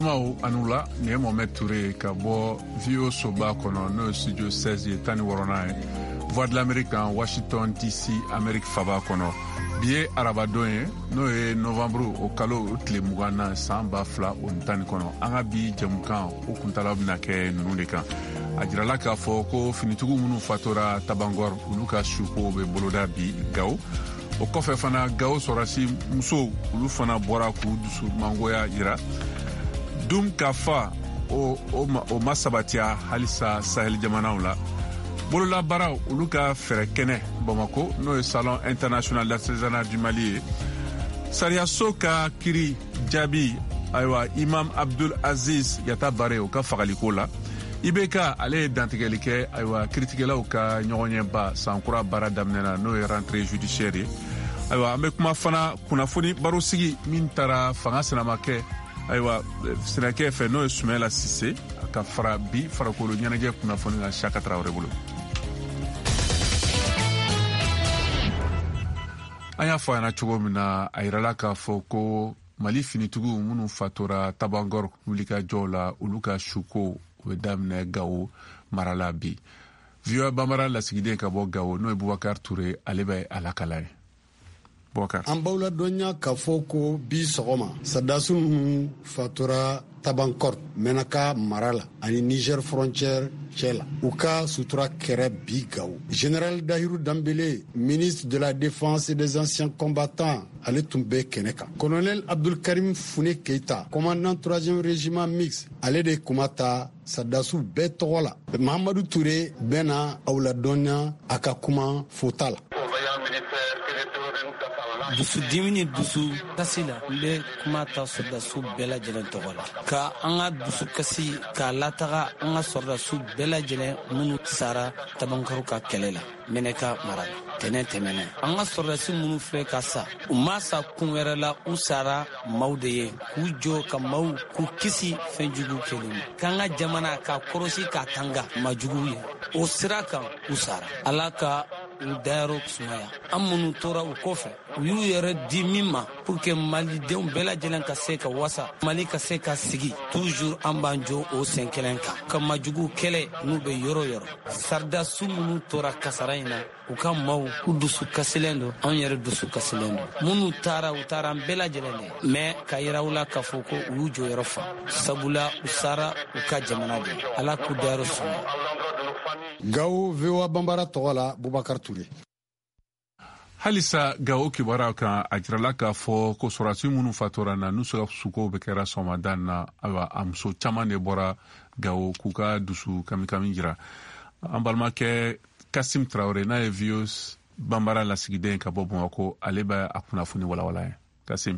Mao anula ne Mohamed Touré ka bɔ VO soba kɔnɔ n'o ye studio 16 ye 16 ye Voix de l'Amérique en Washington DC Amérique faba kɔnɔ bi ye arabadon ye n'o ye novembre o kalo tile 20 san 2010 kɔnɔ an ka bi jɛmukan o kuntala bɛna kɛ ninnu de kan a jirala k'a fɔ ko finitigiw minnu fatora Tabangɔr olu ka suko bɛ boloda bi Gao o kɔfɛ fana Gao sɔrɔsi musow olu fana bɔra k'u dusu mangoya jira dum ka fa o masabatiya halisa Sahel jamanaw la bolola baaraw olu ka fɛrɛ kɛnɛ Bamako n'o ye Salon International d'Artisanat du Mali ye sariyaso ka kiri jaabi ayiwa Imam Abdul Aziz Yata Bare o ka fagaliko la IBK ale ye dantigɛli kɛ ayiwa kiritigɛlaw ka ɲɔgɔnɲɛba sankura baara daminɛna n'o ye rentrée judiciaire ye ayiwa an bɛ kuma fana kunnafoni baro sigi min taara fanga sinamakɛ ayiwa sɛnɛkɛ fɛ n'o ye Sumɛla Sise ka fara bi farakolo ɲɛnajɛ kunnafoni na Saka Traoré bolo an y'a fɔ yana cogo min na a yirala k'a fɔ ko Mali finitigiw minnu fatora Tabangɔr wulikajɔw la olu ka suko o bɛ daminɛ Gao marala bi VOA Bambara lasigiden ka bɔ Gao n'o ye Boubacar Touré ale bɛ a lakala ye Boubacar an b'aw ladɔnya k'a fɔ ko bi sɔgɔma sadasu minnu fatora Tabangɔr Menaka mara la ani Niger frontière cɛ la u ka sutura kɛra bi Gao général Dahiru Dambele ministre de la défense et des anciens combattants ale tun bɛ kɛnɛ kan colonel Abdul Karim Fune Keita commandant 3e régiment mix ale de kuma ta sadasu bɛɛ tɔgɔ la Mahamadou Touré bɛna aw ladɔnya a ka kuma fota la dusu dimini dusu kasi la n bɛ kuma ta sɔrɔdasiw bɛɛ lajɛlen tɔgɔ la ka an ka dusu kasi k'a lataga an ka sɔrɔdasiw bɛɛ lajɛlen minnu sara Tabangɔr ka kɛlɛ la Menaka mara la tɛnɛn tɛmɛnɛ an ka sɔrɔdasi minnu filɛ ka sa u ma sa kun wɛrɛ la u sara maaw de ye k'u jɔ ka maaw k'u kisi fɛn jugu kɛlen ma k'an ka jamana k'a kɔrɔsi k'a tanga majugu ye o sira kan u sara Ala ka u dayɔrɔ sumaya an minnu tora u kɔfɛ u y'u yɛrɛ di min ma pour que malidenw bɛɛ lajɛlen ka se ka wasa Mali ka se ka sigi toujours an b'an jɔ o sen kelen kan ka majugu kɛlɛ n'u bɛ yɔrɔ yɔrɔ sardasiw minnu tora kasara in na u ka maaw u dusu kasilen don anw yɛrɛ dusu kasilen don minnu taara u taara an bɛɛ lajɛlen de mais ka yira u la k'a fɔ ko u y'u jɔyɔrɔ fa sabula u sara u ka jamana de Ala k'u dayɔrɔ sumaya Gao VOA Bambara tɔgɔ la Boubacar Touré halisa Gao kibaruyaw kan a jirala k'a fɔ ko sɔrɔdasi minnu fatora na n'u ka sukow bɛ kɛra sɔgɔmada na ayiwa a muso caman de bɔra Gao k'u ka dusu kamikami jira an balimakɛ Kasim Traoré n'a ye VOA Bambara lasigiden ka bɔ Bamako ale bɛ a kunnafoni walawala ye Kasim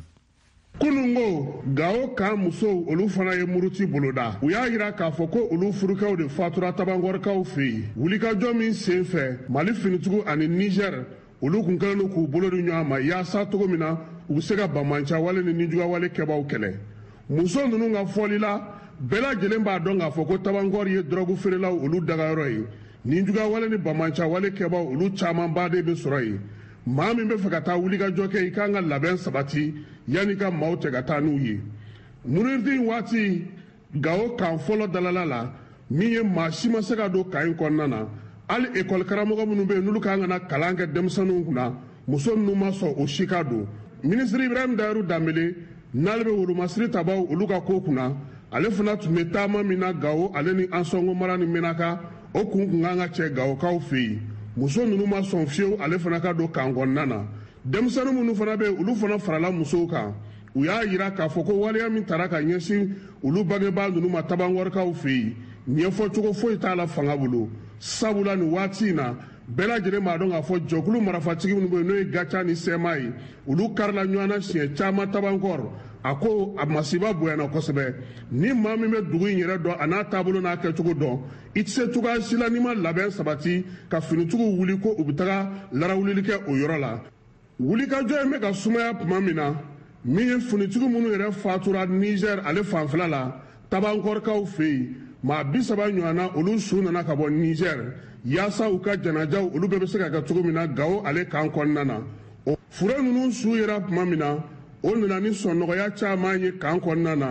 kunungo Gao ka musow olu fana ye muruti boloda u y'a yira k'a fɔ ko olu furukɛw de fatura Tabangɔrikaw fɛ yen wulikajɔ min sen fɛ Mali finitigiw ani Niger olu kun kɛlen k'u bolo di ɲɔgɔn ma yaasa cogo min na u bɛ se ka bamanciya wale ni ninjuguyawale kɛbaaw kɛlɛ muso ninnu ka fɔli la bɛɛ lajɛlen b'a dɔn k'a fɔ ko Tabangɔr ye drogue feerelaw olu dagayɔrɔ ye ninjuguyawale ni bamanciya wale kɛbaaw olu caman baden bɛ sɔrɔ yen maa min bɛ fɛ ka taa wulikajɔ kɛ i kan ka labɛn sabati yanni ka maaw tɛ ka taa n'u ye murirdi waati Gao kan fɔlɔ dalala la min ye maa si ma se ka don kan in kɔnɔna na hali école karamɔgɔ minnu bɛ yen n'olu kan ka na kalan kɛ denmisɛnninw kunna muso ninnu ma sɔn o si ka don ministre Ibrahim Dahiru Dambele n'ale bɛ wolomasiri tabaw olu ka ko kunna ale fana tun bɛ taama min na Gao ale ni Ansongo mara ni Menaka o kun kan ka cɛ Gaokaw fɛ yen muso ninnu ma sɔn fiyewu ale fana ka don kan kɔnɔna na denmisɛnnin minnu fana bɛ yen olu fana farala musow kan u y'a yira k'a fɔ ko waleya min tara ka ɲɛsin olu bangebaa ninnu ma Tabangɔrikaw fɛ yen ɲɛfɔcogo foyi t'a la fanga bolo sabula nin waati in na bɛɛ lajɛlen b'a dɔn k'a fɔ jɔkulu marifatigi minnu bɛ yen n'o ye Gacha ni Sɛma ye olu karila ɲɔgɔn na siɲɛ caman Tabangɔr a ko a masiba bonyana kosɛbɛ ni maa min bɛ dugu in yɛrɛ dɔn a n'a taabolo n'a kɛcogo dɔn i tɛ se cogoya si la n'i ma labɛn sabati ka finitigiw wuli ko u bɛ taga larawulili kɛ o yɔrɔ la wulikajɔ in bɛ ka sumaya tuma min na min ye finitigi minnu yɛrɛ fatura Niger ale fanfɛla la Tabangɔrikaw fɛ yen maa 30 ɲɔgɔnna olu su nana ka bɔ Niger yaasa u ka janajaw olu bɛɛ bɛ se ka kɛ cogo min na Gao ale kan kɔnɔna na o fure ninnu su yera tuma min na o nana ni sɔnnɔgɔya caman ye kan kɔnɔna na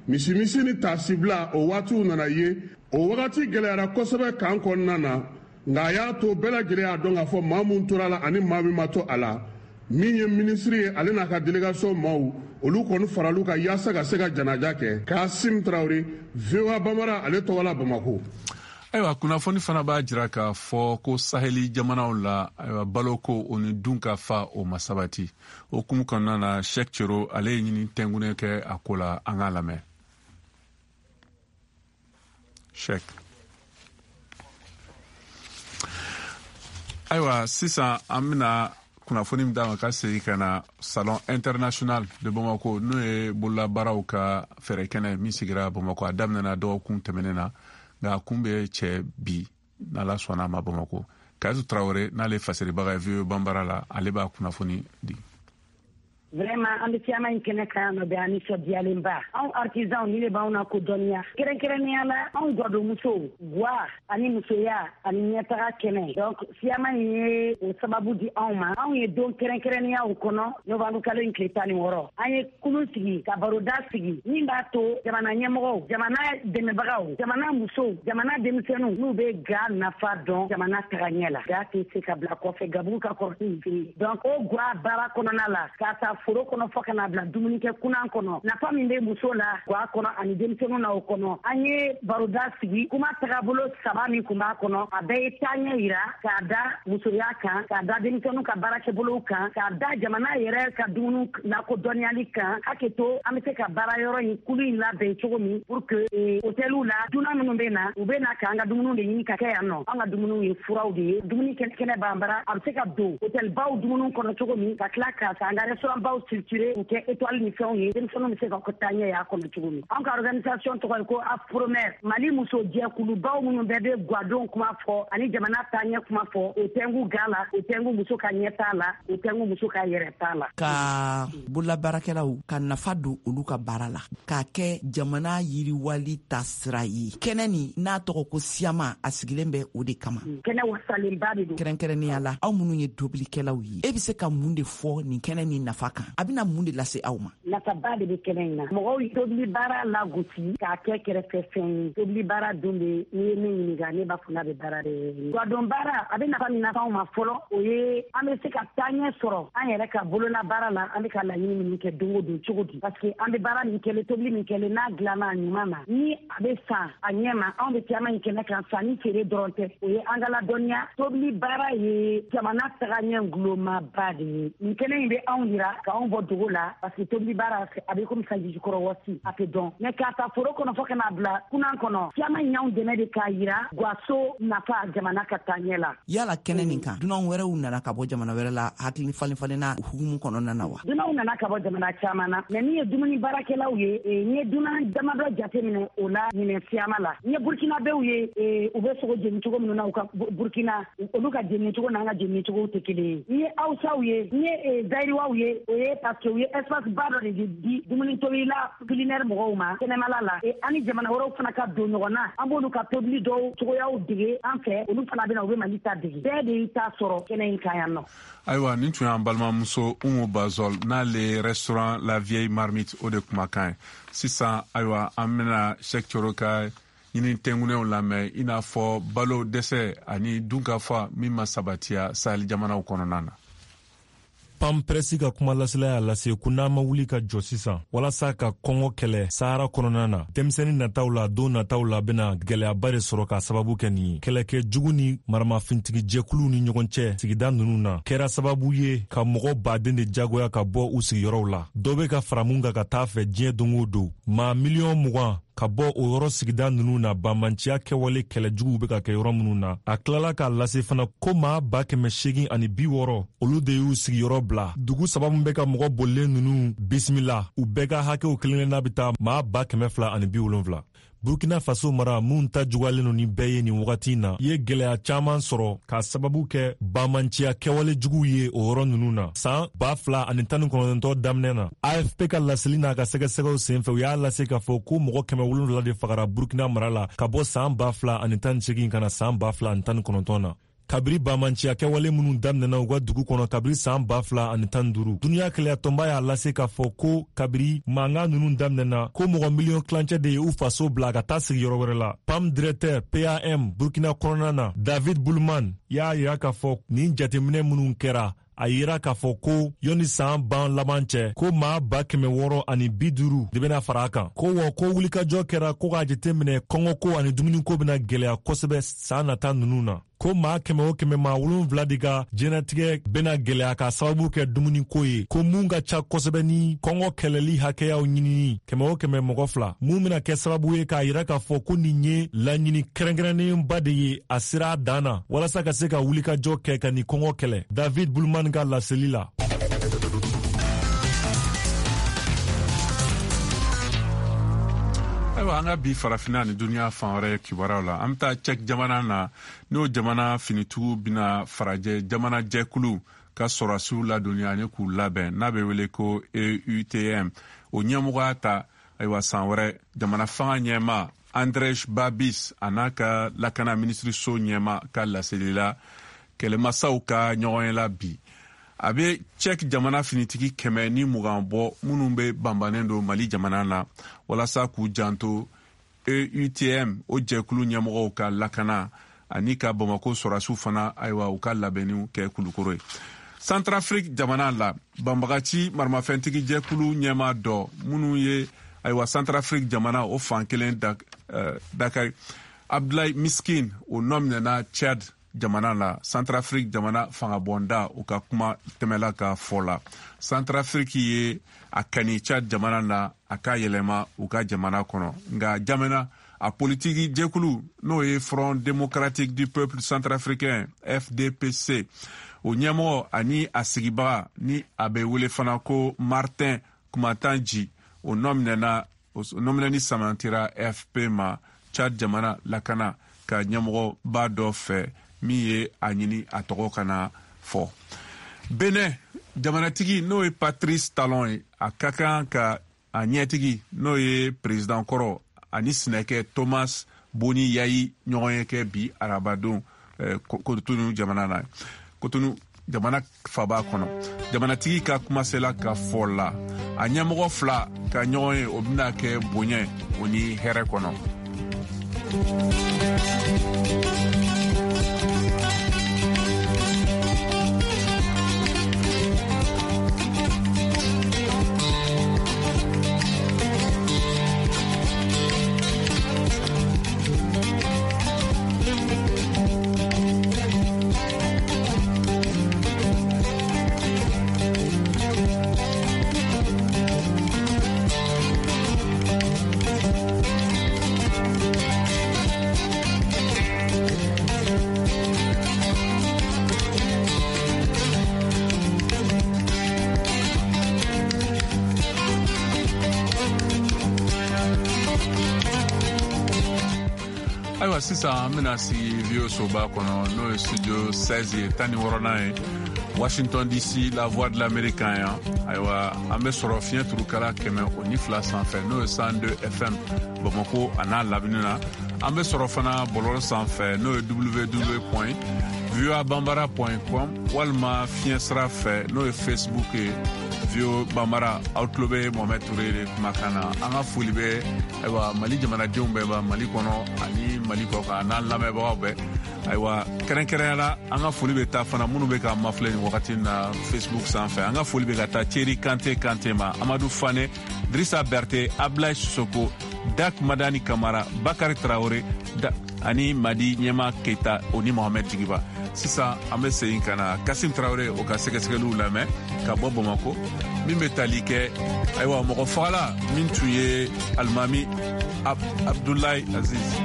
misimisi ni tasibila o waatiw nana ye o wagati gɛlɛyara kosɛbɛ kan kɔnɔna na nka a y'a to bɛɛ lajɛlen y'a dɔn k'a fɔ maa mun tora la ani maa min ma to a la min ye minisiri ye ale n'a ka délégation maaw olu kɔni faral'u kan yaasa ka se ka janaja kɛ Kasim Traoré VOA Bambara ale tɔgɔ la Bamako. Ayiwa kunnafoni fana b'a jira k'a fɔ ko saheli jamanaw la ayiwa baloko o ni dun ka fa o ma sabati o hukumu kɔnɔna na Sheikh Cero ale ye ɲini tɛngunen kɛ a ko la an k'a lamɛn. Sheikh. Ayiwa sisan an bɛna kunnafoni min d'a ma ka segin ka na salon international de Bamako n'o ye bololabaaraw ka fɛɛrɛ kɛnɛ min sigira Bamako a daminɛna dɔgɔkun tɛmɛnen na nka a kun bɛ cɛ bi n'Ala sɔnna a ma Bamako. Kayatu Traoré n'ale fasiribaga ye VOA Bambara la ale b'a kunnafoni di. Vraiment an bɛ caman in kɛnɛ kan nɔ bɛ an nisɔndiyalen ba anw artisan ni de b'anw na ko dɔnniya kɛrɛnkɛrɛnnenya la anw gwadomusow guwa ani musoya ani ɲɛtaga kɛnɛ donc siyaman in ye o sababu di anw ma anw ye don kɛrɛnkɛrɛnnenyaw kɔnɔ novembre kalo in tile 16 an ye kulu sigi ka baroda sigi min b'a to jamana ɲɛmɔgɔw jamana dɛmɛbagaw jamana musow jamana denmisɛnninw n'u bɛ ga nafa dɔn jamana taga ɲɛ la ga tɛ se ka bila kɔfɛ gabugu ka kɔrɔsi fili donc o guwa baara kɔnɔna la k'a ta foro kɔnɔ fɔ ka na bila dumuni kɛ kunan kɔnɔ nafa min bɛ muso la guwa kɔnɔ ani denmisɛnninw na o kɔnɔ an ye baroda sigi kuma tagabolo 3 min kun b'a kɔnɔ a bɛɛ ye taaɲɛ yira k'a da musoya kan k'a da denmisɛnninw ka baarakɛbolow kan k'a da jamana yɛrɛ ka dumuni lakodɔnniyali kan hakɛ to an bɛ se ka baara yɔrɔ in kulu in labɛn cogo min pour que hôteliw la dunan minnu bɛ na u bɛ na k'an ka dumuniw de ɲini ka kɛ yan nɔ an ka dumuniw ye furaw de ye dumuni kɛnɛ b'an bara a bɛ se ka don hôtelbaw dumuniw kɔnɔ cogo min ka tila ka an ka restaurant baw structuré u kɛ étoile ni fɛnw ye denmisɛnninw bɛ se ka taaɲɛ y'a kɔnɔ cogo min an ka organisation tɔgɔ ye ko AFPROMER Mali muso jɛkulubaw minnu bɛɛ bɛ guwadon kuma fɔ ani jamana taaɲɛ kuma fɔ o tɛngu ga la o tɛngu muso ka ɲɛ t'a la o tɛngu muso ka yɛrɛ t'a la ka bololabaarakɛlaw ka nafa don olu ka baara la k'a kɛ jamana yiriwali taasira ye kɛnɛ nin n'a tɔgɔ ko siyama a sigilen bɛ o de kama kɛnɛ wasalenba de don kɛrɛnkɛrɛnnenya la aw minnu ye tobilikɛlaw ye e bɛ se ka mun de fɔ nin kɛnɛ nin nafa kan a bɛna mun de lase aw ma nafaba de bɛ kɛnɛ in na mɔgɔw ye tobili baara lagosi k'a kɛ kɛrɛfɛ fɛn ye tobili baara don de n'i ye min ɲininka ne b'a fɔ n'a bɛ baara de ye guwadon baara a bɛ nafa min nafa anw ma fɔlɔ o ye an bɛ se ka taaɲɛ sɔrɔ an yɛrɛ ka bolola baara la an bɛ ka laɲini min kɛ don o don cogo di parce que an bɛ baara min kɛlen tobili min kɛlen n'a dilanna a ɲuman na ni a bɛ san a ɲɛ ma anw bɛ caman in kɛnɛ kan sanni feere dɔrɔn tɛ o ye an ka ladɔnniya tobili baara ye jamana tagaɲɛ gulomaba de ye nin kɛnɛ in bɛ anw yira k'anw bɔ dogo la parce que tobili baara a bɛ komi sanjiji kɔrɔ wasi a tɛ dɔn mais k'a ta foro kɔnɔ fɔ ka n'a bila kunan kɔnɔ caman y'anw dɛmɛ de k'a yira guwaso nafa jamana ka taa ɲɛ la yala kɛnɛ nin kan dunan wɛrɛw nana ka bɔ jamana wɛrɛ la hakili falen-falenna hukumu kɔnɔna na wa dunanw nana ka bɔ jamana caman na mais min ye dumuni baarakɛlaw ye n ye dunan damadɔ jate minɛ o la ɲinɛ siyama la n ye burkinabɛw ye u bɛ sogo jeni cogo minnu na u ka burkina olu ka jeni cogo n'an ka jeni cogow tɛ kelen ye n ye awusaw ye n ye zayiriwaw ye o ye parce que u ye espace ba dɔ de di dumuni tobila culinaire mɔgɔw ma kɛnɛmala la ani jamana wɛrɛw fana ka don ɲɔgɔn na an b'olu ka tobili dɔw cogoyaw dege an fɛ olu fana bɛna u bɛ Mali ta dege bɛɛ de y'i ta sɔrɔ kɛnɛ in kan yan nɔ. Ayiwa nin tun y'an balimamuso Umu Bazol n'ale restaurant La Vieille Marmite o de kumakan ye sisan ayiwa an bɛna Sheikh Cero ka ɲini tɛngunenw lamɛn i n'a fɔ balo dɛsɛ ani dunkafa min ma sabatiya Sahel jamanaw kɔnɔna na. Pan presi ka kuma lasela y'a lase ko n'a ma wuli ka jɔ sisan walasa ka kɔngɔ kɛlɛ Sahara kɔnɔna na denmisɛnnin nataw la don nataw la bɛna gɛlɛyaba de sɔrɔ ka sababu kɛ nin ye kɛlɛkɛ jugu ni maramafintigi jɛkuluw ni ɲɔgɔn cɛ sigida ninnu na kɛra sababu ye ka mɔgɔ baden de jagoya ka bɔ u sigiyɔrɔw la dɔ bɛ ka fara mun kan ka taa fɛ diɲɛ don o don maa 20,000,000 ka bɔ o yɔrɔ sigida ninnu na banmanciya kɛwale kɛlɛjuguw bɛ ka kɛ yɔrɔ minnu na a tilala k'a lase fana ko maa 860 olu de y'u sigiyɔrɔ bila dugu sababu bɛ ka mɔgɔ bolilen ninnu bisimila u bɛɛ ka hakɛw kelen-kelenna bɛ taa maa 270,000 Burkina Faso mara mun ta jugalen ni bɛɛ ye nin wagati in na ye gɛlɛya caman sɔrɔ ka sababu kɛ banmanciya kɛwale juguw ye o yɔrɔ ninnu na san 2019 daminɛ na AFP ka laseli n'a ka sɛgɛsɛgɛw senfɛ u y'a lase k'a fɔ ko mɔgɔ 700 de fagara Burkina mara la ka bɔ san 2018 kana san 2019 na kabiri bamanciya kɛwale minnu daminɛna u ka dugu kɔnɔ kabiri saan 2015 duniɲa kɛlɛya tɔnba y'a lase k'a fɔ ko kabiri mankan nunu daminɛna ko mɔgɔ miliyɔn tilancɛ de ye u faso bila ka taa sigi yɔrɔ wɛrɛ la. PAM directeur PAM Burkina kɔnɔna na David Bulman y'a yira k'a fɔ nin jateminɛ minnu kɛra a yira k'a fɔ ko yɔni saan ban laban cɛ ko maa 650 de bena fara a kan ko wa ko wulikajɔ kɛra ko k'a jateminɛ kɔngɔko ani dumuniko bena gwɛlɛya kosɛbɛ saan nata nunu na ko maa 100 maa 7 de ka jɛnatigɛ bena gwɛlɛya ka sababu kɛ dumuniko ye ko mun ka ca kosɛbɛ ni kɔngɔ kɛlɛli hakɛyaw ɲinini 100 mɔgɔ 2 mun bena kɛ sababu ye k'a yira k'a fɔ ko nin ye laɲini kɛrɛnkɛrɛnnenba de ye a sera a dan na walasa ka se ka wulikajɔ kɛ ka nin kɔngɔ kɛlɛ. David Bulman ka laseli la. Ayiwa an ka bi farafina ni duniya fan wɛrɛ kibaruyaw la an bɛ taa Czech jamana na n'o jamana finitugu bina farajɛ jamana jɛkulu ka sɔrɔdasiw ladonni ani k'u labɛn n'a bɛ wele ko EUTM o ɲɛmɔgɔya ta ayiwa san wɛrɛ jamana fanga ɲɛma Andrej Babis a n'a ka lakana minisiriso ɲɛma ka laseli la kɛlɛmasaw ka ɲɔgɔn ye la bi a bɛ Czech jamana finitigi 120 bɔ minnu bɛ banbannen don Mali jamana na walasa k'u janto EUTM o jɛkulu ɲɛmɔgɔw ka lakana ani ka Bamako sɔrɔdasiw fana ayiwa u ka labɛnniw kɛ kulukoro ye. Centrafrique jamana la banbagaci maramafɛntigi jɛkulu ɲɛma dɔ minnu ye ayiwa Centrafrique jamana o fan kelen Dakar Abdoulaye Miskin o nɔminɛna Chad jamana la Centrafrique jamana fanga bonda u ka kuma tɛmɛla ka fɔ la. Centrafrique ye a kani Chad jamana na a ka yɛlɛma u ka jamana kɔnɔ nka jamana a politiki jɛkulu n'o ye Front démocratique du peuple centrafricain FDPC o ɲɛmɔgɔ ani a sigibaga ni a bɛ wele fana ko Martin Kumatanji o nɔminɛni samantira FP ma Chad jamana lakana ka ɲɛmɔgɔ ba dɔ fɛ min ye a ɲini a tɔgɔ kana fɔ. Benin jamanatigi n'o ye Patrice Talon ye a ka kan ka a ɲɛtigi n'o ye président kɔrɔ ani sɛnɛkɛ Thomas Boni Yayi ɲɔgɔn ye kɛ bi arabadon Cotonou jamana na Cotonou jamana faba kɔnɔ jamanatigi ka kumasela ka fɔ la a ɲɛmɔgɔ 2 ka ɲɔgɔn ye o bɛna kɛ bonya o ni hɛrɛ kɔnɔ. Ayiwa sisan an bɛna sigi VO soba kɔnɔ n'o ye studio 16 ye 16nan ye Washington DC la voix de l'Amérique yan ayiwa an bɛ sɔrɔ fiɲɛ turukala 102 sanfɛ n'o ye 102 FM Bamako a n'a lamini na an bɛ sɔrɔ fana bɔlɔlɔ sanfɛ n'o ye www.voabambara.com walima fiɲɛ sira fɛ n'o ye Facebook ye VO Bambara aw tulo bɛ Mohamed Touré de kumakan na an ka foli bɛ ayiwa Mali jamanadenw bɛɛ ba Mali kɔnɔ ani Mali kɔ kan n'an lamɛnbagaw bɛɛ ayiwa kɛrɛnkɛrɛnya la an ka foli bɛ taa fana minnu bɛ ka mafilɛ nin wagati na Facebook sanfɛ an ka foli bɛ ka taa Thierry Kante ma Amadou Fane Drissa Berté Ablaye Sissoko Dak Madani Kamara Bakari Traoré ani Madi Ɲɛma Keita o ni Mohamed Jigiba. Sisan an bɛ segin ka na Kasim Traoré o ka sɛgɛsɛgɛliw lamɛn ka bɔ Bamako min bɛ tali kɛ ayiwa mɔgɔ fagala min tun ye alimami Abdoulaye Aziz.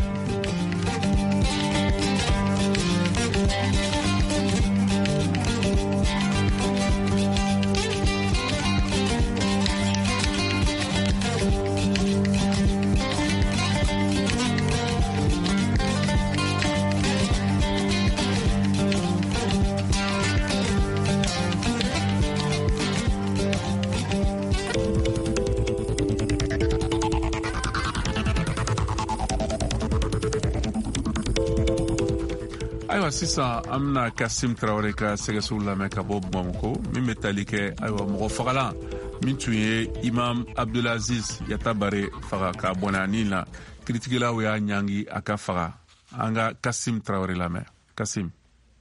ayiwa sisan an bena Kasim Traoré ka sɛgɛsɛgɛw lamɛn ka bɔ Bamako min be tali kɛ ayiwa mɔgɔ fagalan min tun ye Imam Abdulaziz Yatabare faga ka bɔnɛ a nin na kiritigilaw y'a ɲangi a ka faga. An ka Kasim Traoré lamɛn. Kasim.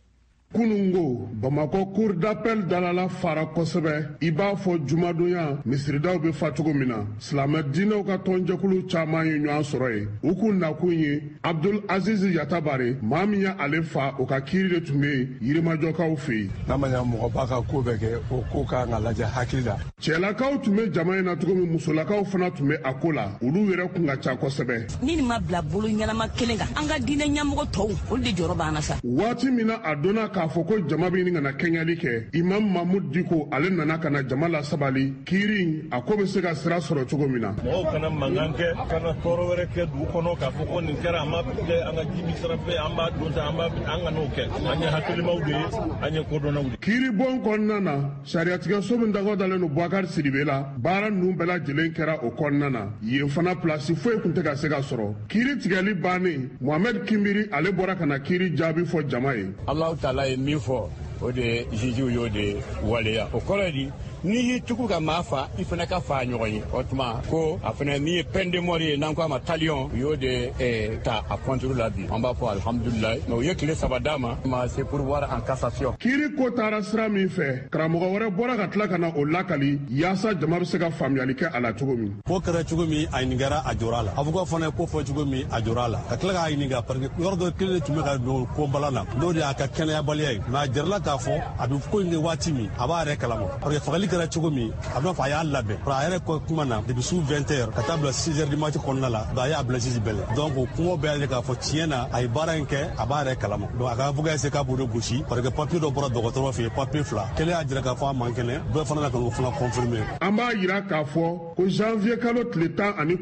Kunungo Bamako cour d'appel dalala fara kosɛbɛ i b'a fɔ jumadonya misiridaw be fa cogo min na silamɛ diinɛw ka tɔnjɛkulu caaman ye ɲɔgɔn sɔrɔ ye u kun nakun ye Abdul Aziz Yatabare maa min ya ale fa o ka kiiri de tun be yirimajɔkaw fɛ yen n'a ma ɲa mɔgɔba ka ko bɛ kɛ o ko ka kan ka lajɛ hakili la cɛlakaw tun be jama in na cogo min musolakaw fana tun be a ko la olu yɛrɛ kun ka ca kosɛbɛ ni ma bila bolo ɲɛnama kelen kan an ka diinɛ ɲɛmɔgɔ tɔw olu de jɔrɔ b'an na sa waati min na a donna k'a fɔ ko jama bɛ ɲini kana kɛɲɛli kɛ Imam Mahmud Diko ale nana kana jama la sabali kiiri a ko bɛ se ka sira sɔrɔ cogo min na mɔgɔw kana mankan kɛ kana tɔɔrɔ wɛrɛ kɛ dugu kɔnɔ k'a fɔ ko nin kɛra an b'a kɛ an ka jimi sira fɛ an b'a don ta an ka n'o kɛ an ye hakilimaw de ye an ye kodɔnnaw de kiiri bon kɔnɔna na sariyatigɛso min dagɔdalen don Boubacar Sidibe la baara ninnu bɛɛ lajɛlen kɛra o kɔnɔna na yen fana pilasi foyi tun tɛ ka se ka sɔrɔ kiiri tigɛli bannen Mohamed Kimbiri ale bɔra ka na kiiri jaabi fɔ jama ye Allahu Taala ye min fɔ o de juge y'o de waleya o kɔrɔ di n'i y'i tugu ka maa fa i fana ka fa ɲɔgɔn ye o tuma ko a fana min ye peine de mort ye n'an ko a ma talion u y'o de ta a contre la bi an b'a fɔ alhamdulilayi mais u ye tile 3 d'a ma c'est pour voir en cassation kiiri ko taara sira min fɛ karamɔgɔ wɛrɛ bɔra ka tila ka na o lakali yaasa jama bɛ se ka faamuyali kɛ a la cogo min ko kɛra cogo min a ɲiningara a jɔra la a fɔ ko fana ko fɔ cogo min a jɔra la ka tila k'a ɲininga parce que yɔrɔ dɔ kelen de tun bɛ ka don ko bala la n'o de y'a ka kɛnɛyabaliya ye mais a jarala k'a fɔ a bɛ ko in kɛ waati min a b'a yɛrɛ kalama parce que fagali kɛra cogo min a b'a fɔ a y'a labɛn a yɛrɛ ko kuma na depuis sous 20 heures ka taa bila 6 heures du matin kɔnɔna la donc a y'a bila sisi bɛlɛ donc o kungo bɛɛ yɛrɛ k'a fɔ tiɲɛ na a ye baara in kɛ a b'a yɛrɛ kalama donc a ka fɔ k'a k'a b'o de gosi parce que papier dɔ bɔra dɔgɔtɔrɔ fɛ yen papier 2 kelen y'a jira k'a fɔ a man kɛnɛ bɛɛ fana na ka o fana confirmer an b'a yira k'a fɔ ko janvier kalo tile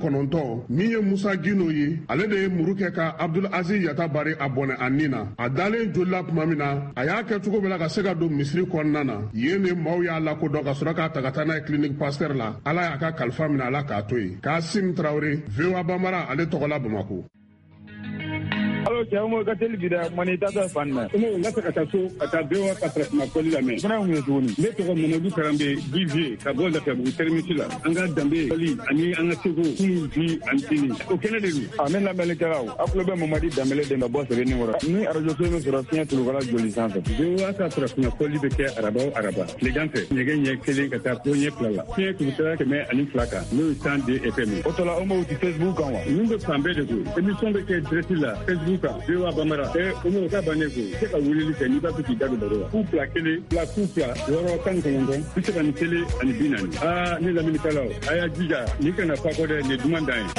19 min ye Musa Gino ye ale de ye muru kɛ ka Abdul Aziz Yatabare a bɔnɛ a nin na a dalen joli la tuma min na a y'a kɛ cogo bɛɛ la ka se ka don misiri kɔnɔna na yen de maaw y'a lakodɔn ka sɔrɔ k'a ta ka taa n'a ye clinique Pasteur la ala y'a ka kalifa minɛ ala k'a to yen Kasim Traoré VOA Bambara ale tɔgɔ la Bamako. Alo cɛw ka teli bi dɛ mani tata fan na ko n ka se ka taa so ka taa bewa ka traitement koli la mɛ fana mun ye tuguni ne tɔgɔ Mamadu Karambe Divier ka bɔ Lafiyabugu terminus la an ka danbe koli ani an ka seko kun bi an tini o kɛnɛ de don a ne lamɛnnikɛlaw a tulo bɛ Mamadi Dambele de ka bɔ Sɛbɛnni wɔrɔ ni radio so min sɔrɔ fiɲɛ tulukala joli sanfɛ bewa ka traitement koli bɛ kɛ araba tilegan fɛ ɲɛgɛn ɲɛ kelen ka taa fo ɲɛ fila la fiɲɛ tulukala 102 kan n'o ye 102 FM o tɔla o m'o di Facebook kan wa ninnu bɛ fan bɛɛ de ko émission bɛ kɛ direct la Facebook kan bewa Bambara o ka bannen ko se ka wulili kɛ n'i b'a fɛ k'i da don baro la ku fila kelen fila ku fila wɔɔrɔ 19 51 ani 40 ne lamɛnnikɛlaw a y'a jija ni kana fa kɔ dɛ nin duman dan ye.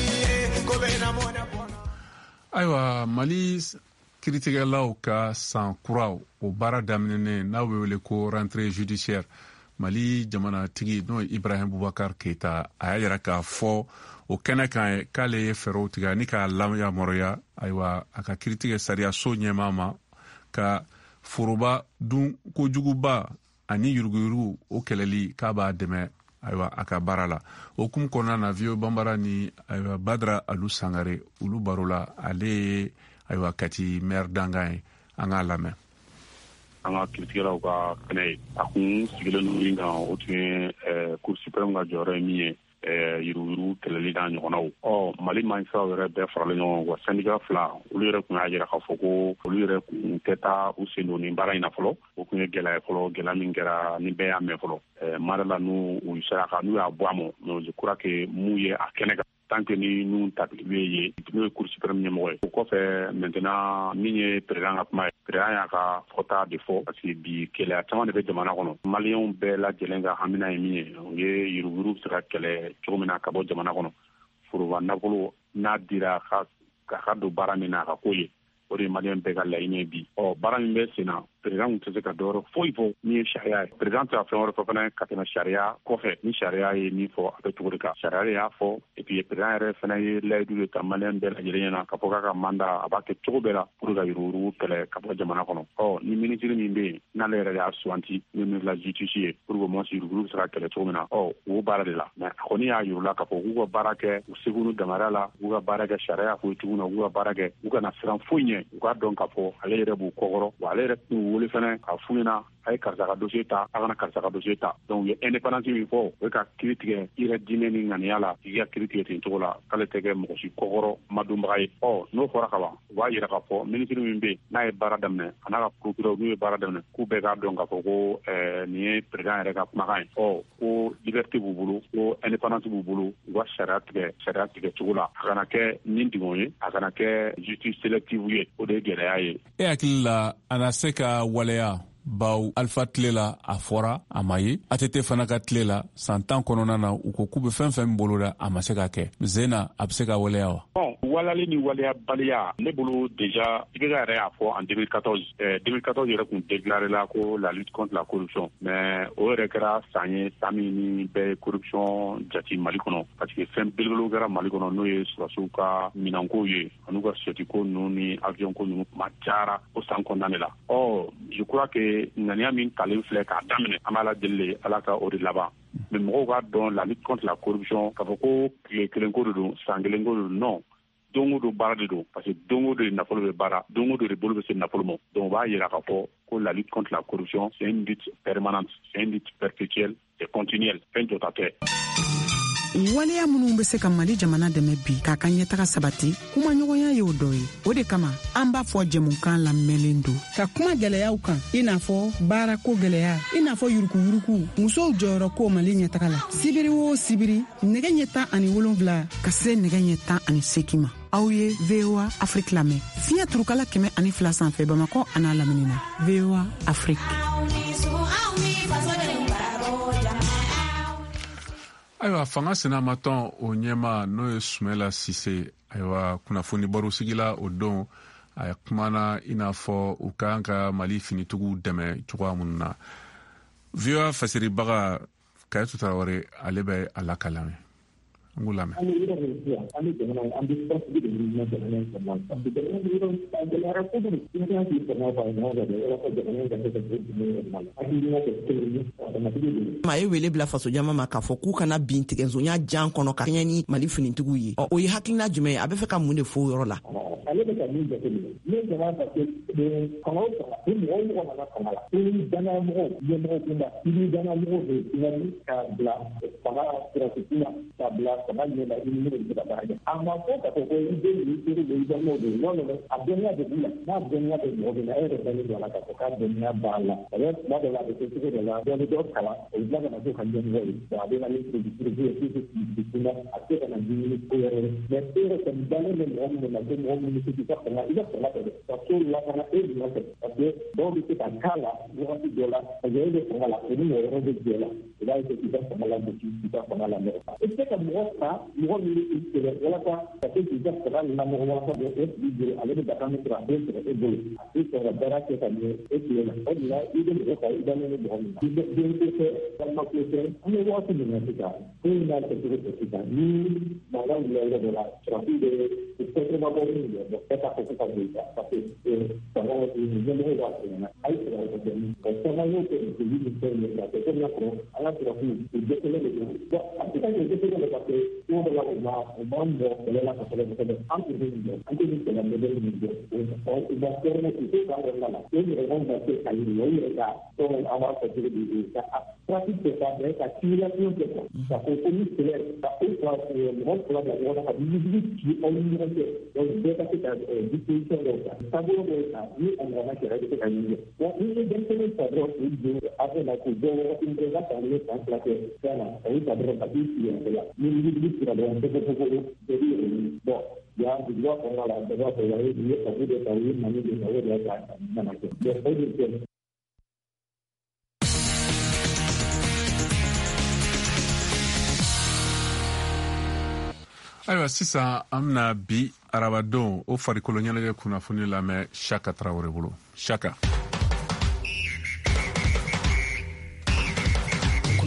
ayiwa Mali kiritigɛlaw ka san kuraw o baara daminɛnen n'a bɛ wele ko rentrée judiciaire Mali jamanatigi n'o ye Ibrahim Boubacar Keita a y'a yɛrɛ k'a fɔ o kɛnɛ kan k'ale ye fɛɛrɛw tigɛ ni k'a layamɔrɔya ayiwa a ka kiritigɛ sariyaso ɲɛmaa ma ka foroba dun kojuguba ani yuruguyurugu o kɛlɛli k'a b'a dɛmɛ ayiwa a ka baara la o hukumu kɔnɔna na VOA Bambara ni ayiwa Badara Alu Sangare olu baro la ale ye ayiwa Kati maire dangan ye an k'a lamɛn. An ka kiritigɛlaw ka kɛnɛ ye a kun sigilen don min kan o tun ye Cour suprême ka jɔyɔrɔ ye min ye yuruguyurugu kɛlɛli n'a ɲɔgɔnnaw Mali magistraw yɛrɛ bɛɛ faralen ɲɔgɔn kan syndicat 2 olu yɛrɛ kun y'a jira k'a fɔ ko olu yɛrɛ kun tɛ taa u sen don nin baara in na fɔlɔ o kun ye gɛlɛya fɔlɔ gɛlɛya min kɛra ni bɛɛ y'a mɛn fɔlɔ mara la n'u sera kan n'u y'a bɔ a ma mais je crois que mun ye a kɛnɛ kan tant que ni nun tatigibe ye n'o ye Cour suprême ɲɛmɔgɔ ye o kɔfɛ maintenant min ye président ka kuma ye président y'a ka fɔta de fɔ parce que bi kɛlɛya caman de bɛ jamana kɔnɔ maliyɛnw bɛɛ lajɛlen ka hamina ye min ye o ye yuruguyurugu bɛ se ka kɛlɛ cogo min na ka bɔ jamana kɔnɔ foroba nafolo n'a dira ka don baara min na a ka ko ye o de ye maliyɛn bɛɛ ka laɲini ye bi baara min bɛ sen na président tɛ se ka dɔwɛrɛ foyi fɔ min ye sariya ye. président tɛ ka fɛn wɛrɛ fɔ fana ka tɛmɛ sariya kɔfɛ. ni sariya ye min fɔ a bɛ cogo de kan. sariya de y'a fɔ et puis président yɛrɛ fana ye layidu de ta maliyɛn bɛɛ lajɛlen ɲɛna k'a fɔ k'a ka mandat a b'a kɛ cogo bɛɛ la pour ka yurugu kɛlɛ ka bɔ jamana kɔnɔ. ni ministre min bɛ yen n'ale yɛrɛ de y'a suganti ni ministre la justice ye pour que moins yurugu bɛ se ka kɛlɛ cogo min na o baara de la. mais a kɔni y'a yirula k'a fɔ k'u ka baara kɛ u segu n'u damara la k'u ka baara kɛ sariya foyi tugun na k'u ka baara kɛ u kana siran foyi ɲɛ u k'a dɔn k'a fɔ ale yɛrɛ b'u kɔkɔrɔ wa ale yɛrɛ t'u wele fana k'a f'u ɲɛna a ye karisa ka dossier ta a kana karisa ka dossier ta. donc u ye indépendance min fɔ o ye ka kiiri tigɛ i yɛrɛ diinɛ ni ŋaniya la i ka kiiri tigɛ ten cogo la k'ale tɛ kɛ mɔgɔ si kɔkɔrɔ madonbaga ye. n'o fɔra ka ban u b'a yira k'a fɔ ministre min bɛ yen n'a ye baara daminɛ a n'a ka procureur n'u ye baara daminɛ k'u bɛɛ k'a dɔn k'a fɔ ko nin ye président yɛrɛ ka kumakan ye. ko liberté b'u bolo ko indépendance b'u bolo u ka sariya tigɛ cogo la a kana kɛ ni digɔn ye a kana kɛ justice sélective ye. o de ye gɛlɛya ye. E hakili la a na se ka waleya baw Alpha tile la a fɔra a ma ye ATT fana ka tile la san 10 kɔnɔna na u ko k'u bɛ fɛn fɛn bolo da a ma se ka kɛ. Zena a bɛ se ka waleya wa? walali ni waleya baliya ne bolo déjà IBK yɛrɛ y'a fɔ en 2014 2014 yɛrɛ kun déclaré la ko la lutte contre la corruption mais o yɛrɛ kɛra san ye san min ni bɛɛ corruption jati Mali kɔnɔ parce que fɛn belebelew kɛra Mali kɔnɔ n'o ye sɔrɔsiw ka minanko ye an'u ka sɛtiko ninnu ni avion ko ninnu kuma cayara o san kɔnɔna de la. je crois que ŋaniya min talen filɛ k'a daminɛ an b'a la deli ala ka o de laban. mais mɔgɔw k'a dɔn la lutte contre la corruption k'a fɔ ko tile kelen ko de don san kelen ko de don non don o don baara de don parce que don o don de nafolo bɛ baara don o don de bolo bɛ se nafolo ma. donc o b'a yira k'a fɔ ko la lutte contre la corruption c'est une lutte permanente c'est une lutte perpétuelle c'est continuelle fɛn jɔta tɛ. waleya minnu bɛ se ka Mali jamana dɛmɛ bi k'a ka ɲɛtaga sabati kumaɲɔgɔnya ye o dɔ ye. o de kama an b'a fɔ jɛmukan lamɛnlen don ka kuma gɛlɛyaw kan i n'a fɔ baarako gɛlɛya i n'a fɔ yurukuyuruku musow jɔyɔrɔ ko Mali ɲɛtaga la sibiri o sibiri nɛgɛ ɲɛ 17 ka se nɛgɛ ɲɛ 18 ma. aw ye VOA Afrique lamɛn fiɲɛ turukala 102 sanfɛ Bamakɔ a n'a lamini na. VOA Afrique. ayiwa fanga senamatɔn o ɲɛma n'o ye Sumela Sise ayiwa kunnafoni baro sigila o don a kumana i n'a fɔ u kan ka Mali finitigiw dɛmɛ cogoya minnu na. VOA fasiribaga Kayitu Tarawele ale bɛ a lakalamɛ. an k'u lamɛn. a ye wele bila faso jama ma k'a fɔ k'u kana bin tigɛnzonya jan kɔnɔ ka kɛɲɛ ni Mali finitigiw ye. o ye hakilina jumɛn ye a bɛ fɛ ka mun de fɔ o yɔrɔ la? ale bɛ ka min jateminɛ ne jama ka kɛ kɔnɔ o kɔnɔ ni mɔgɔ mɔgɔ nana kɔnɔ la ni danayamɔgɔw ɲɛmɔgɔw kun da i ni danayamɔgɔw de dilanni k'a bila fanga sirasiti la k'a bila fanga ɲɛ la i ni minnu bɛ se ka baara kɛ a ma fɔ k'a fɔ ko i den de i teri de i balimaw de non non a dɔnniya de b'u la n'a dɔnniya bɛ mɔgɔ min na e yɛrɛ dalen don a la k'a fɔ k'a dɔnniya b'a la a bɛ tuma dɔ la a bɛ kɛ cogo dɔ la dɔ bɛ dɔ kalan o bila ka na to ka ɲɛmɔgɔ ye a bɛ na ni produit ye k'i na a tɛ ka na ɲini ko wɛrɛ mais e yɛrɛ kɔni dalen bɛ mɔgɔ minnu na ko mɔgɔ minnu i ka fanga i ka fanga tɛ ka so lakana e ni nɔfɛ parce que dɔw bɛ se ka k'a la wagati dɔ la parce que e bɛ fanga la o ni mɔgɔ wɛrɛ bɛ jɛ la i b'a ye k'i ka fanga la gosi k'i ka fanga la mɔgɔ i bɛ se ka mɔgɔ ta mɔgɔ min bɛ i sɛbɛn walasa ka se k'i ka fanga lamɔgɔ walasa de e tigi jɛ ale bɛ daga min sɔrɔ a bɛ sɔrɔ e bolo a tɛ sɔrɔ ka baara kɛ ka ɲɛ e tile la o de la i bɛ mɔgɔ ta i dalen bɛ mɔgɔ min na i bɛ den ko fɛ walima ko fɛ an bɛ wagati min na sisan ko in n'a kɛcogo fɛ sisan ni mankan wulila yɔrɔ dɔ la sɔrɔsi bɛ fɛnmabɔ min bɛ bɔ e ka fɔ ko ka bɔ i kan parce que fanga ɲɛmɔgɔ b'a fɛ ɲɛna a ye sɔrɔ ka kɛ min ka caman y'o kɛ joli ni fɛn ye ka kɛ komi n'a fɔ an ka sɔrɔsiw u dɛsɛlen de don bon a tɛ ka ɲɛ dɛsɛlen de parce que don dɔ la u b'an bɔ kɛlɛ la kosɛbɛ kosɛbɛ an tun bɛ nin dɔn an tɛ nin kɛlɛ mɔdɛli min dɔn u ma fɛrɛ k'u to k'an yɛrɛ la o yɛrɛ ka se ka yi o yɛrɛ ka tɔn an b'a fɔ cogo di ka pratique kɛ k'a bɛn ka civilisation kɛ quoi ka fɔ ko ni kɛlɛ ka o ka mɔgɔ fila bila ɲɔgɔn na ka yiri ci aw ni ɲɔgɔn cɛ donc bɛɛ ka se ka disposition dɔw ta taabolo dɔw ta ni a ɲɔgɔnna kɛlɛ bɛ se ka ɲini bon ni ye denmisɛnnin ta dɔrɔn k'u don afɛ la k'u dɔn wagati min kɛ ka taa ni san fila kɛ fɛn na a y'u ta dɔrɔn ka t'i sigi yɛrɛ la ni yiri sira dɔrɔn bɛɛ bɛ bɛɛ bɛ yɛrɛ bon ya duguba kɔnɔna la bɛɛ b'a fɔ wa ye kabu de ta o ye mali de ta o de y'a ka nana kɛ donc o de kɛ. ayiwa sisan an bɛna bi arabadon o farikolo ɲɛnajɛ kunnafoni lamɛn Shaka Tarawele bolo. Shaka.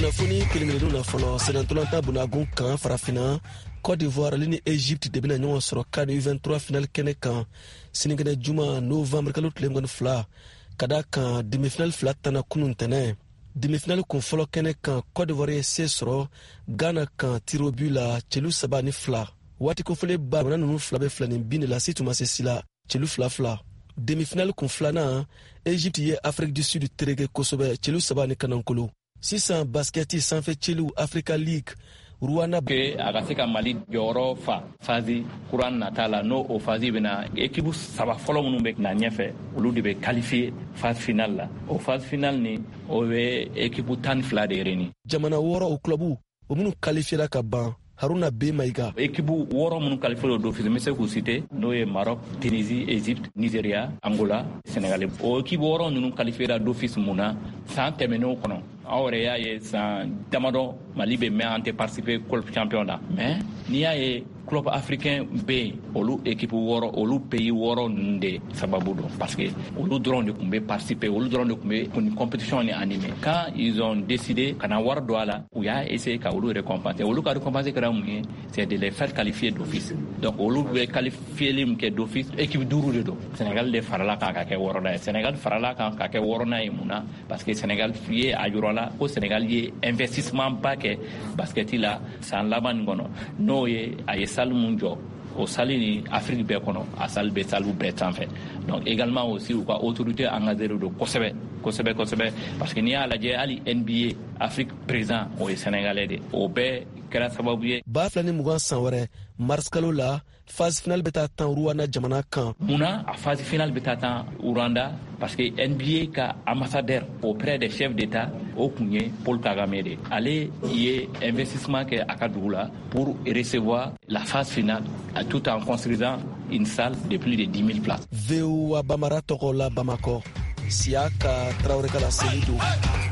kunnafoni kelen-kelenninw na fɔlɔ sɛnɛntɔlanta bunagun kan farafina Côte d'Ivoire ni Égypte de bena ɲɔgɔn sɔrɔ CAN U23 final kɛnɛ kan sinikɛnɛ juma novembre kalo tile 22 ka da kan demi-finale fila tana kunun tɛnɛ. Demi-finale kun fɔlɔ kɛnɛ kan Côte d'Ivoire ye se sɔrɔ Ghana kan tiro bu la celu 3 ni 2. Waati kofɔlen ba jamana ninnu fila bɛ filanin bin de la si tuma se si la celu 2-2. Demi-finale kun filanan Égypte ye Afrique du Sud terege kosɛbɛ celu 3 ni kanankolo. Sisan basketi sanfɛ celu Africa League Rwanda ke a ka se ka Mali jɔyɔrɔ fa fazi kuran nata la n'o o fazi bɛna ekipu 3 fɔlɔ minnu bɛ na ɲɛfɛ olu de bɛ qualifier phase finale la. O phase finale ni o bɛ ekipu 12 de réuni. Jamana 6 o clubu o minnu qualifiera ka ban Haruna B. Maïga. Ekipu 6 minnu qualifié d'office n bɛ se k'u citer n'o ye Maroc, Tunisie, Égypte, Nigeria, Angola, Sénégal. O ekipu 6 ninnu qualifiera d'office mun na san tɛmɛnenw kɔnɔ. Aw yɛrɛ y'a ye san damadɔ Mali bɛ mɛn an tɛ participer club champion na mais n'i y'a ye club africain bɛ yen olu équipe 6 olu pays 6 ninnu de sababu don parce que olu dɔrɔn de tun bɛ participer olu dɔrɔn de tun bɛ nin compétition ni animer quand ils ont décidé ka na wari don a la u y'a essayer ka olu récompenser olu ka récompenser kɛra mun ye c'est de les faire qualifier d'office donc olu bɛ qualifier min kɛ d'office équipe 5 de don Sénégal de farala kan ka kɛ 6nan ye Sénégal farala kan ka kɛ 6nan ye mun na parce que Sénégal ye a yɔrɔ la ko Sénégal ye investissement ba kɛ basketi la san laban nin kɔnɔ n'o ye a ye salle mun jɔ o salle ni Afrique bɛɛ kɔnɔ a salle bɛ salle bɛɛ sanfɛ donc également aussi u ka autorité engagée don kosɛbɛ parce que n'i y'a lajɛ hali NBA Afrique présent o ye Sénégalais de o bɛɛ kɛra sababu ye. 2020 san wɛrɛ mars kalo la phase finale bɛ taa tan Rwanda jamana kan. Munna a phase finale bɛ taa tan Rwanda parce que NBA ka ambassadeur auprès des chefs d'État o kun ye Paul Kagame de ale ye investissement kɛ a ka dugu la pour recevoir la phase finale tout en construisant une salle de plus de 10 000 places. VOA Bamara tɔgɔ la Bamako Siaka Traoré ka la seli don.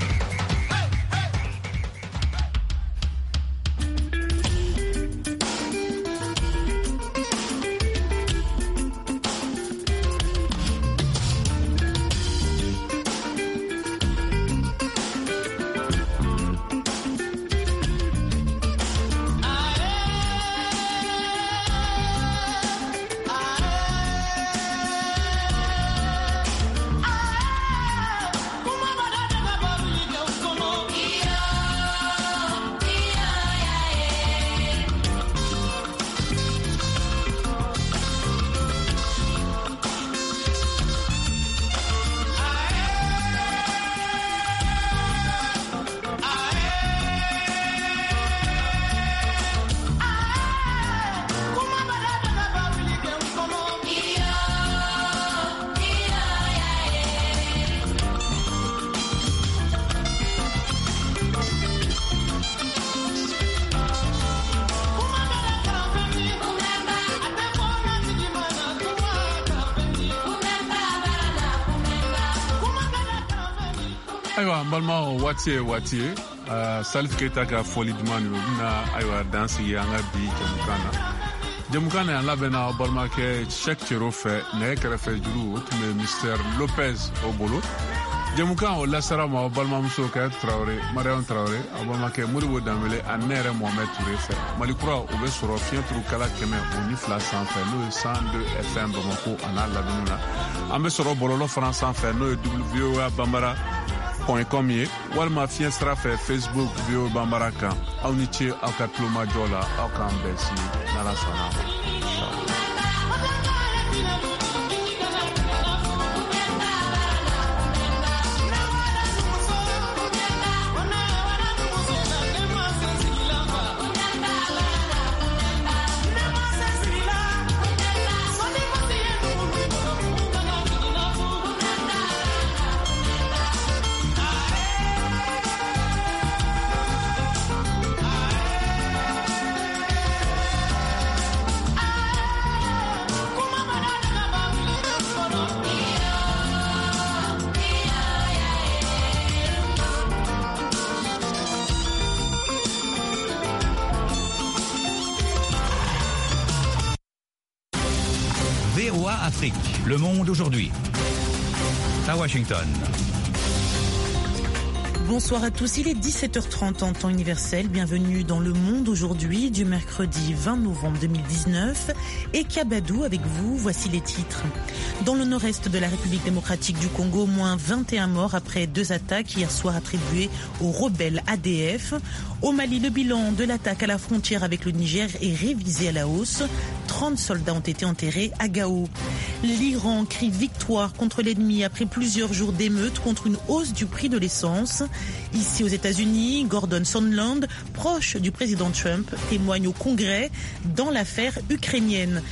Ayiwa n balima o waati ye waati ye Salif Keita ka fɔli duman nin o bɛna ayiwa dan sigi an ka bi jamukan na yan labɛnna balimakɛ Cheikh Thierno fɛ nɛgɛ kɛrɛfɛ juru o tun bɛ Mr Lopez o bolo jamukan o lasara ma o balimamuso kɛ Traoré Mariam Traoré o balimakɛ Modibo Danbele ani ne yɛrɛ Mohamed Touré fɛ Mali kura o bɛ sɔrɔ fiɲɛturu kala 102 sanfɛ n'o ye 102 FM Bamako a n'a ladumuni na an bɛ sɔrɔ bɔlɔlɔ fana sanfɛ n'o ye VOA Bambara.com ye walima fiɲɛ sira fɛ Facebook VOA Bambara kan aw ni ce aw ka tulomajɔ la aw k'an bɛn sini n'Ala sɔnna. VOA Afrique, le monde aujourd'hui. À Washington. Bonsoir à tous, il est 17h30 en temps universel. Bienvenue dans Le Monde aujourd'hui du mercredi 20 novembre 2019. Et Kabadou avec vous, voici les titres. Dans le nord-est de la République démocratique du Congo, moins 21 morts après 2 attaques hier soir attribuées aux rebelles ADF. Au Mali, le bilan de l'attaque à la frontière avec le Niger est révisé à la hausse. 30 soldats ont été enterrés à Gao. L'Iran crie victoire contre l'ennemi après plusieurs jours d'émeutes contre une hausse du prix de l'essence. Ici aux États-Unis, Gordon Sondland, proche du président Trump, témoigne au Congrès dans l'affaire ukrainienne.